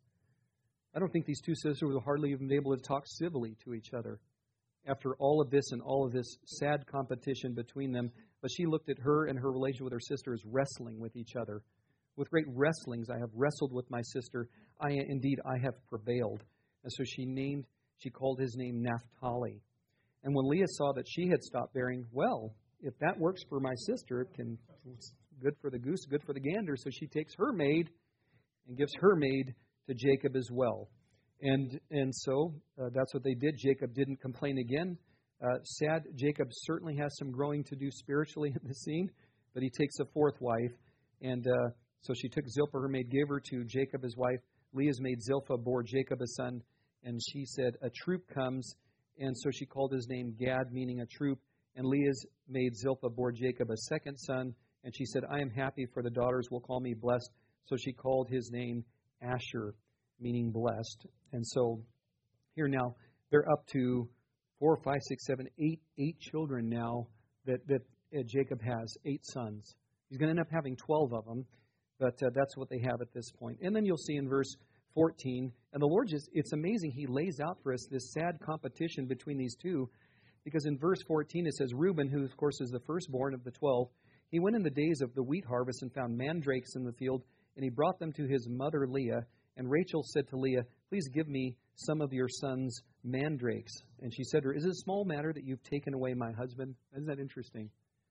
I don't think these two sisters would hardly even be able to talk civilly to each other after all of this and all of this sad competition between them. But she looked at her and her relation with her sister as wrestling with each other. With great wrestlings, I have wrestled with my sister. I indeed, I have prevailed. And so she named, she called his name Naphtali. And when Leah saw that she had stopped bearing, well, if that works for my sister, it can, it's good for the goose, good for the gander. So she takes her maid and gives her maid to Jacob as well. And and so uh, that's what they did. Jacob didn't complain again. Uh, sad, Jacob certainly has some growing to do spiritually in the scene, but he takes a fourth wife. And uh, so she took Zilpah, her maid, gave her to Jacob, his wife. Leah's maid Zilpah bore Jacob a son, and she said, a troop comes. And so she called his name Gad, meaning a troop. And Leah's maid Zilpah bore Jacob a second son, and she said, I am happy, for the daughters will call me blessed. So she called his name Asher, meaning blessed. And so here now, they're up to four, five, six, seven, eight, eight children now that, that uh, Jacob has, eight sons. He's going to end up having twelve of them, but uh, that's what they have at this point. And then you'll see in verse fourteen, and the Lord just, it's amazing, He lays out for us this sad competition between these two, because in verse fourteen it says, Reuben, who of course is the firstborn of the twelve, he went in the days of the wheat harvest and found mandrakes in the field, and he brought them to his mother Leah. And Rachel said to Leah, please give me some of your son's mandrakes. And she said to her, is it a small matter that you've taken away my husband? Isn't that interesting?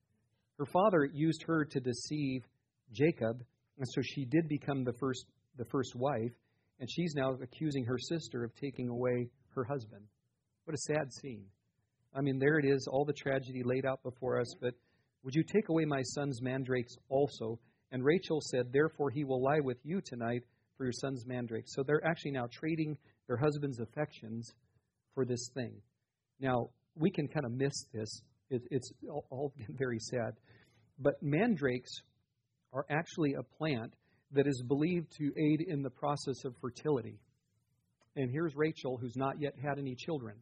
Her father used her to deceive Jacob, and so she did become the first the first wife, and she's now accusing her sister of taking away her husband. What a sad scene. I mean, there it is, all the tragedy laid out before us, but would you take away my son's mandrakes also? And Rachel said, therefore he will lie with you tonight for your son's mandrakes. So they're actually now trading their husband's affections for this thing. Now, we can kind of miss this. It, it's all, all very sad. But mandrakes are actually a plant that is believed to aid in the process of fertility. And here's Rachel, who's not yet had any children.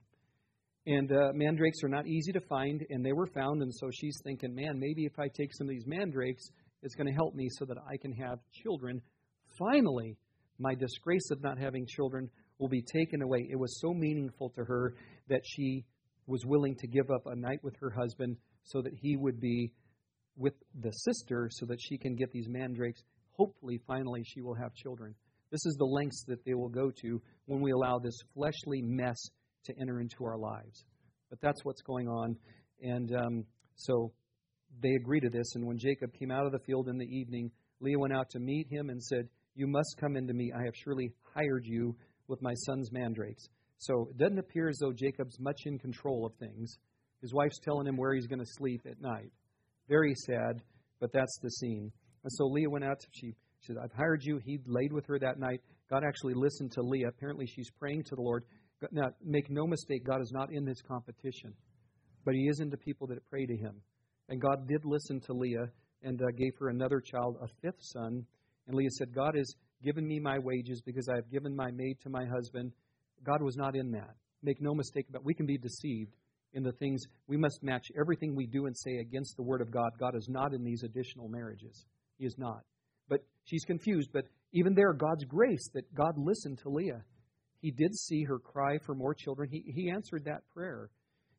And uh, mandrakes are not easy to find, and they were found, and so she's thinking, man, maybe if I take some of these mandrakes, it's going to help me so that I can have children. Finally, my disgrace of not having children will be taken away. It was so meaningful to her that she was willing to give up a night with her husband so that he would be with the sister so that she can get these mandrakes. Hopefully, finally, she will have children. This is the lengths that they will go to when we allow this fleshly mess to enter into our lives. But that's what's going on. And um, so they agree to this. And when Jacob came out of the field in the evening, Leah went out to meet him and said, you must come into me. I have surely hired you with my son's mandrakes. So it doesn't appear as though Jacob's much in control of things. His wife's telling him where he's going to sleep at night. Very sad, but that's the scene. And so Leah went out. To, she, she said, I've hired you. He laid with her that night. God actually listened to Leah. Apparently she's praying to the Lord. Now, make no mistake, God is not in this competition, but He is into people that pray to Him. And God did listen to Leah and uh, gave her another child, a fifth son. And Leah said, God has given me my wages because I have given my maid to my husband. God was not in that. Make no mistake about it. We can be deceived in the things. We must match everything we do and say against the Word of God. God is not in these additional marriages. He is not. But she's confused. But even there, God's grace that God listened to Leah. He did see her cry for more children. He, he answered that prayer.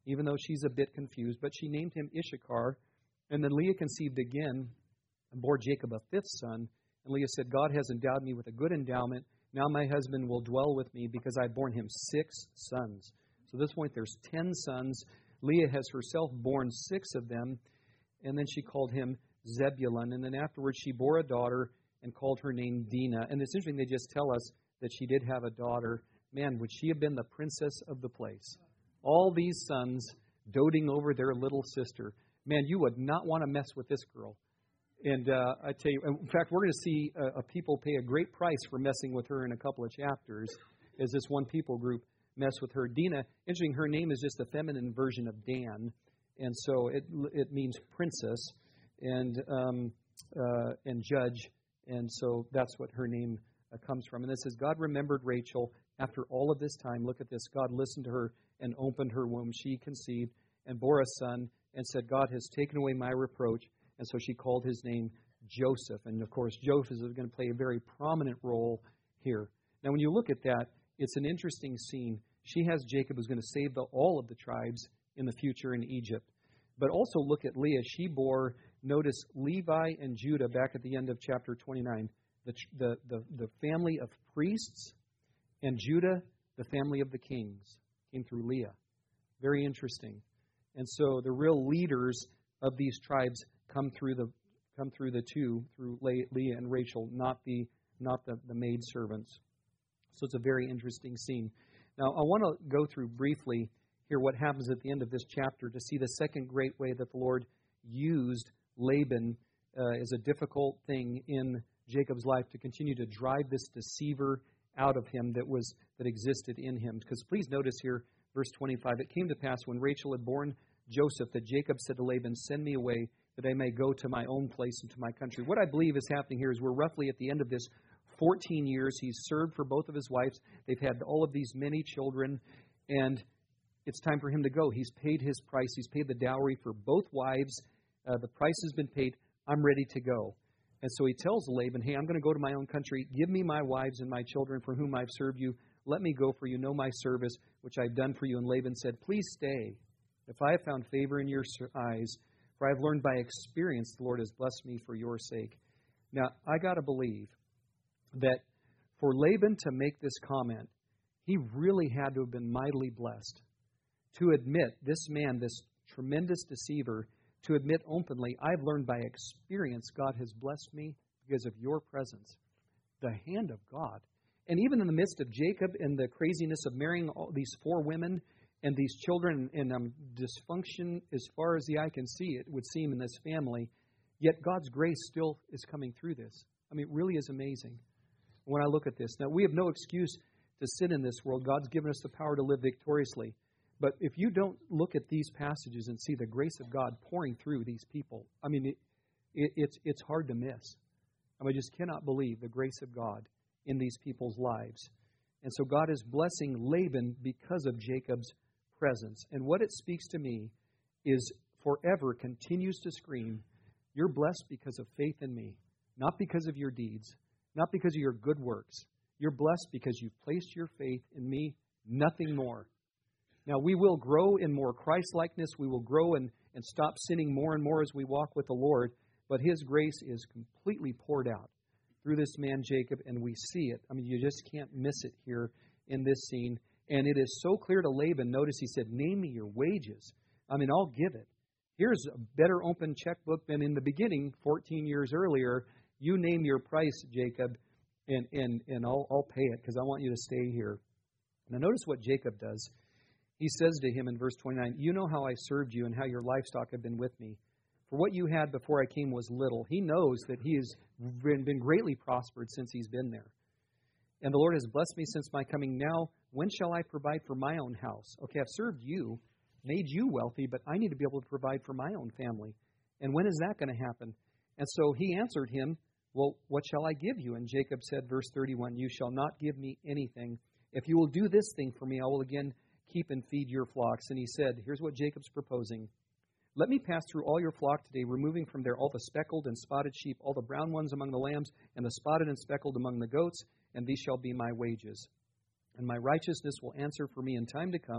even though she's a bit confused. But she named him Issachar. And then Leah conceived again and bore Jacob a fifth son. And Leah said, God has endowed me with a good endowment. Now my husband will dwell with me because I've borne him six sons. So at this point, there's ten sons. Leah has herself borne six of them. And then she called him Zebulun. And then afterwards, she bore a daughter and called her name Dinah. And it's interesting, they just tell us that she did have a daughter. Man, would she have been the princess of the place? All these sons doting over their little sister. Man, you would not want to mess with this girl. And uh, I tell you, in fact, we're going to see a, a people pay a great price for messing with her in a couple of chapters, as this one people group mess with her. Dinah, interesting, her name is just a feminine version of Dan, and so it it means princess and um, uh, and judge, and so that's what her name uh, comes from. And it says, God remembered Rachel after all of this time. Look at this. God listened to her and opened her womb. She conceived and bore a son and said, God has taken away my reproach. And so she called his name Joseph. And, of course, Joseph is going to play a very prominent role here. Now, when you look at that, it's an interesting scene. She has Jacob, who's going to save the, all of the tribes in the future in Egypt. But also look at Leah. She bore, notice, Levi and Judah back at the end of chapter twenty-nine. The, the, the, the family of priests, and Judah, the family of the kings, came through Leah. Very interesting. And so the real leaders of these tribes come through the come through the two, through Leah and Rachel, not the not the, the maid servants. So it's a very interesting scene. Now I want to go through briefly here what happens at the end of this chapter to see the second great way that the Lord used Laban uh, as a difficult thing in Jacob's life to continue to drive this deceiver out of him that was that existed in him. Because please notice here, verse twenty-five, it came to pass when Rachel had borne Joseph that Jacob said to Laban, send me away that I may go to my own place and to my country. What I believe is happening here is we're roughly at the end of this fourteen years. He's served for both of his wives. They've had all of these many children, and it's time for him to go. He's paid his price. He's paid the dowry for both wives. Uh, the price has been paid. I'm ready to go. And so he tells Laban, hey, I'm going to go to my own country. Give me my wives and my children for whom I've served you. Let me go, for you know my service, which I've done for you. And Laban said, please stay. If I have found favor in your eyes, for I have learned by experience the Lord has blessed me for your sake. Now, I got to believe that for Laban to make this comment, he really had to have been mightily blessed to admit, this man, this tremendous deceiver, to admit openly, I've learned by experience God has blessed me because of your presence. The hand of God. And even in the midst of Jacob and the craziness of marrying all these four women and these children and um, dysfunction as far as the eye can see, it would seem, in this family, yet God's grace still is coming through this. I mean, it really is amazing when I look at this. Now, we have no excuse to sin in this world. God's given us the power to live victoriously. But if you don't look at these passages and see the grace of God pouring through these people, I mean, it, it, it's it's hard to miss. I mean, I just cannot believe the grace of God in these people's lives. And so God is blessing Laban because of Jacob's presence. And what it speaks to me is forever continues to scream, you're blessed because of faith in me, not because of your deeds, not because of your good works. You're blessed because you've placed your faith in me, nothing more. Now, we will grow in more Christ-likeness. We will grow and, and stop sinning more and more as we walk with the Lord. But His grace is completely poured out through this man, Jacob, and we see it. I mean, you just can't miss it here in this scene. And it is so clear to Laban. Notice he said, name me your wages. I mean, I'll give it. Here's a better open checkbook than in the beginning, fourteen years earlier. You name your price, Jacob, and, and, and I'll, I'll pay it because I want you to stay here. Now, notice what Jacob does. He says to him in verse twenty-nine, you know how I served you and how your livestock have been with me. For what you had before I came was little. He knows that he has been, been greatly prospered since he's been there. And the Lord has blessed me since my coming. Now, when shall I provide for my own house? Okay, I've served you, made you wealthy, but I need to be able to provide for my own family. And when is that going to happen? And so he answered him, well, what shall I give you? And Jacob said, verse thirty-one, you shall not give me anything. If you will do this thing for me, I will again keep and feed your flocks. And he said, here's what Jacob's proposing. Let me pass through all your flock today, removing from there all the speckled and spotted sheep, all the brown ones among the lambs, and the spotted and speckled among the goats, and these shall be my wages. And my righteousness will answer for me in time to come,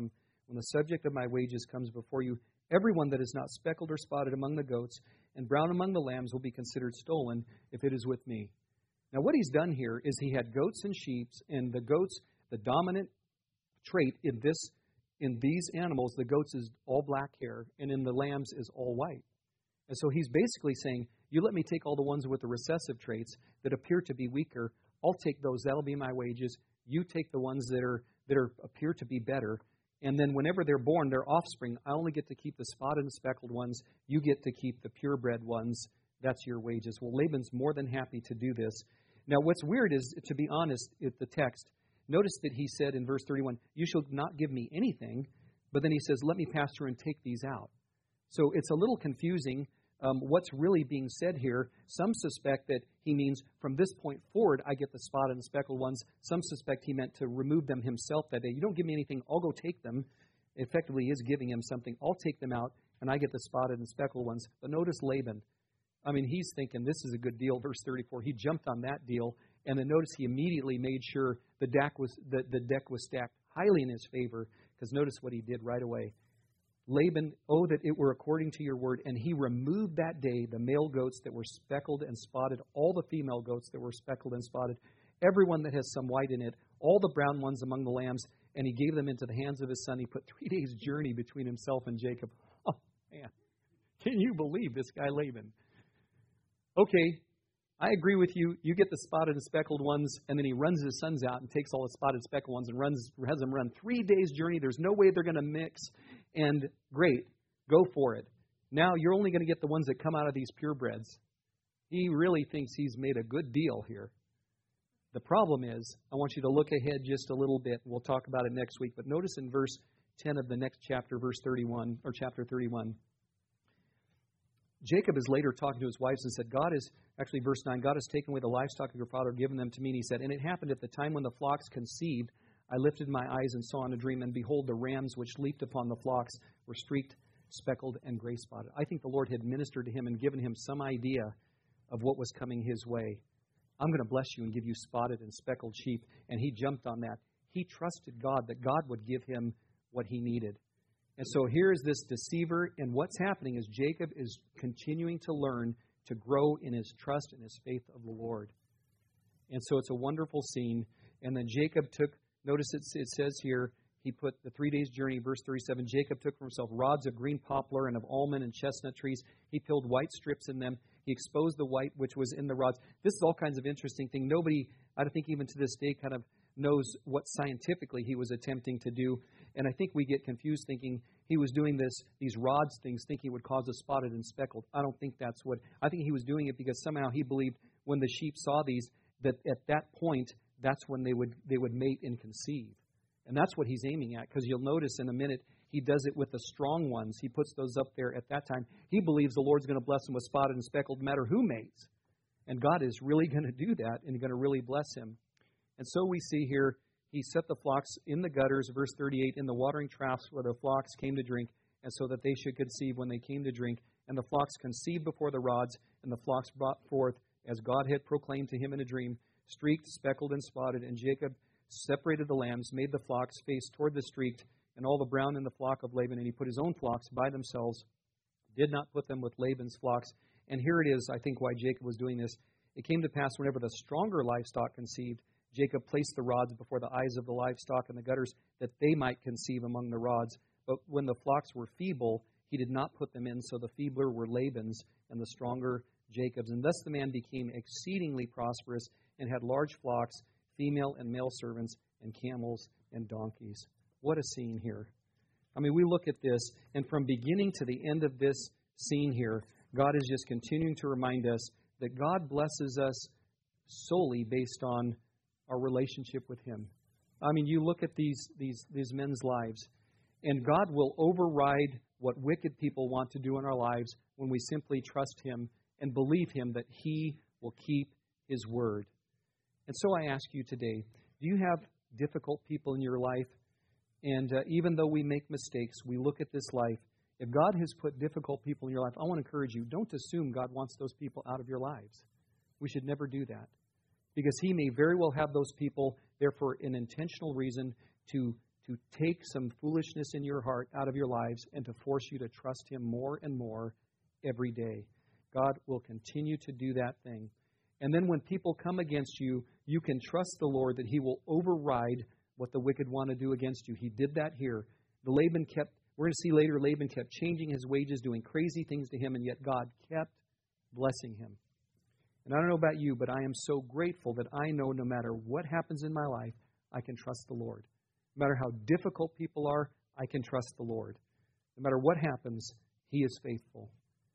when the subject of my wages comes before you, everyone that is not speckled or spotted among the goats and brown among the lambs will be considered stolen if it is with me. Now, what he's done here is he had goats and sheep, and the goats, the dominant trait in this, in these animals, the goats is all black hair, and in the lambs is all white. And so he's basically saying, you let me take all the ones with the recessive traits that appear to be weaker. I'll take those. That'll be my wages. You take the ones that are that are appear to be better. And then whenever they're born, their offspring, I only get to keep the spotted and speckled ones. You get to keep the purebred ones. That's your wages. Well, Laban's more than happy to do this. Now, what's weird is, to be honest, at the text, notice that he said in verse thirty-one, you shall not give me anything. But then he says, let me pass through and take these out. So it's a little confusing. Um, what's really being said here, some suspect that he means from this point forward, I get the spotted and speckled ones. Some suspect he meant to remove them himself that day. You don't give me anything, I'll go take them. Effectively, he is giving him something. I'll take them out, and I get the spotted and speckled ones. But notice Laban. I mean, he's thinking this is a good deal, verse thirty-four. He jumped on that deal, and then notice he immediately made sure the deck was, the, the deck was stacked highly in his favor, because notice what he did right away. Laban, oh, that it were according to your word. And he removed that day the male goats that were speckled and spotted, all the female goats that were speckled and spotted, everyone that has some white in it, all the brown ones among the lambs, and he gave them into the hands of his son. He put three days' journey between himself and Jacob. Oh, man. Can you believe this guy Laban? Okay, I agree with you. You get the spotted and speckled ones, and then he runs his sons out and takes all the spotted and speckled ones and runs has them run three days' journey. There's no way they're going to mix. And great, go for it. Now you're only going to get the ones that come out of these purebreds. He really thinks he's made a good deal here. The problem is, I want you to look ahead just a little bit. We'll talk about it next week. But notice in verse ten of the next chapter, verse thirty-one, or chapter thirty-one, Jacob is later talking to his wives and said, God is, actually verse nine, God has taken away the livestock of your father, given them to me. And he said, and it happened at the time when the flocks conceived, I lifted my eyes and saw in a dream, and behold, the rams which leaped upon the flocks were streaked, speckled, and gray spotted. I think the Lord had ministered to him and given him some idea of what was coming his way. I'm going to bless you and give you spotted and speckled sheep. And he jumped on that. He trusted God that God would give him what he needed. And so here is this deceiver, and what's happening is Jacob is continuing to learn to grow in his trust and his faith of the Lord. And so it's a wonderful scene. And then Jacob took, notice it, it says here, he put the three days' journey, verse thirty-seven, Jacob took for himself rods of green poplar and of almond and chestnut trees. He peeled white strips in them. He exposed the white which was in the rods. This is all kinds of interesting thing. Nobody, I think even to this day, kind of knows what scientifically he was attempting to do. And I think we get confused thinking he was doing this, these rods things, thinking it would cause a spotted and speckled. I don't think that's what, I think he was doing it because somehow he believed when the sheep saw these, that at that point, that's when they would they would mate and conceive. And that's what he's aiming at, because you'll notice in a minute, he does it with the strong ones. He puts those up there at that time. He believes the Lord's going to bless him with spotted and speckled no matter who mates. And God is really going to do that and going to really bless him. And so we see here, he set the flocks in the gutters, verse thirty-eight, in the watering troughs where the flocks came to drink, and so that they should conceive when they came to drink. And the flocks conceived before the rods, and the flocks brought forth, as God had proclaimed to him in a dream, streaked, speckled, and spotted. And Jacob separated the lambs, made the flocks face toward the streaked, and all the brown in the flock of Laban. And he put his own flocks by themselves, did not put them with Laban's flocks. And here it is, I think, why Jacob was doing this. It came to pass whenever the stronger livestock conceived, Jacob placed the rods before the eyes of the livestock in the gutters, that they might conceive among the rods. But when the flocks were feeble, he did not put them in, so the feebler were Laban's, and the stronger Jacob's. And thus the man became exceedingly prosperous, and had large flocks, female and male servants, and camels and donkeys. What a scene here. I mean, we look at this, and from beginning to the end of this scene here, God is just continuing to remind us that God blesses us solely based on our relationship with him. I mean, you look at these these these men's lives, and God will override what wicked people want to do in our lives when we simply trust him and believe him that he will keep his word. And so I ask you today, do you have difficult people in your life? And uh, even though we make mistakes, we look at this life. If God has put difficult people in your life, I want to encourage you, don't assume God wants those people out of your lives. We should never do that. Because he may very well have those people there for an intentional reason to to take some foolishness in your heart out of your lives and to force you to trust Him more and more every day. God will continue to do that thing. And then when people come against you, you can trust the Lord that He will override what the wicked want to do against you. He did that here. The Laban kept, we're going to see later, Laban kept changing his wages, doing crazy things to him, and yet God kept blessing him. And I don't know about you, but I am so grateful that I know no matter what happens in my life, I can trust the Lord. No matter how difficult people are, I can trust the Lord. No matter what happens, He is faithful.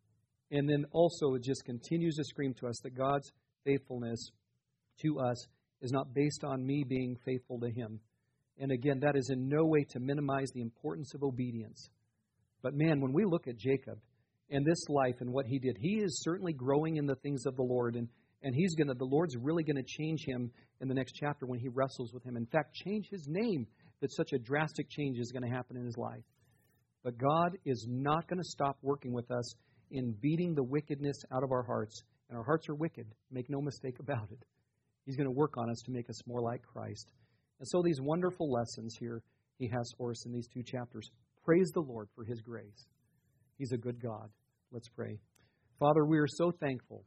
And then also it just continues to scream to us that God's faithfulness to us is not based on me being faithful to Him. And again, that is in no way to minimize the importance of obedience. But man, when we look at Jacob and this life and what he did, he is certainly growing in the things of the Lord. And, and he's gonna, the Lord's really going to change him in the next chapter when he wrestles with Him. In fact, change his name, that such a drastic change is going to happen in his life. But God is not going to stop working with us in beating the wickedness out of our hearts. And our hearts are wicked. Make no mistake about it. He's going to work on us to make us more like Christ. And so these wonderful lessons here He has for us in these two chapters. Praise the Lord for His grace. He's a good God. Let's pray. Father, we are so thankful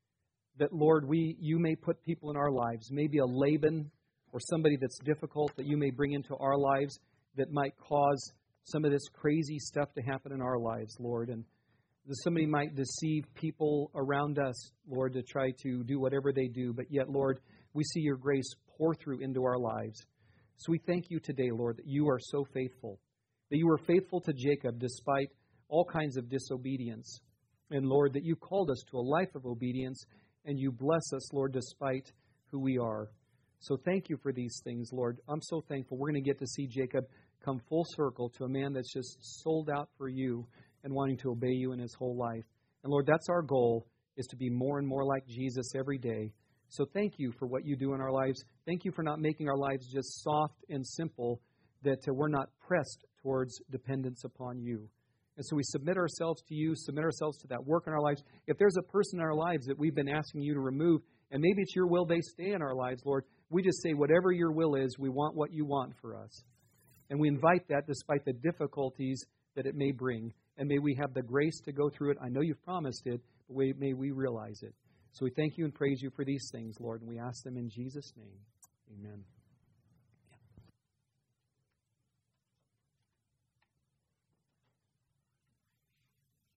that, Lord, we you may put people in our lives, maybe a Laban or somebody that's difficult that You may bring into our lives that might cause some of this crazy stuff to happen in our lives, Lord. And that somebody might deceive people around us, Lord, to try to do whatever they do. But yet, Lord, we see Your grace pour through into our lives. So we thank You today, Lord, that You are so faithful. That You were faithful to Jacob despite all kinds of disobedience. And Lord, that You called us to a life of obedience, and You bless us, Lord, despite who we are. So thank You for these things, Lord. I'm so thankful. We're going to get to see Jacob come full circle to a man that's just sold out for You and wanting to obey You in his whole life. And Lord, that's our goal, is to be more and more like Jesus every day. So thank You for what You do in our lives. Thank You for not making our lives just soft and simple, that uh, we're not pressed towards dependence upon You. And so we submit ourselves to You, submit ourselves to that work in our lives. If there's a person in our lives that we've been asking You to remove, and maybe it's Your will they stay in our lives, Lord, we just say, whatever Your will is, we want what You want for us. And we invite that despite the difficulties that it may bring. And may we have the grace to go through it. I know You've promised it, but we, may we realize it. So we thank You and praise You for these things, Lord, and we ask them in Jesus' name. Amen.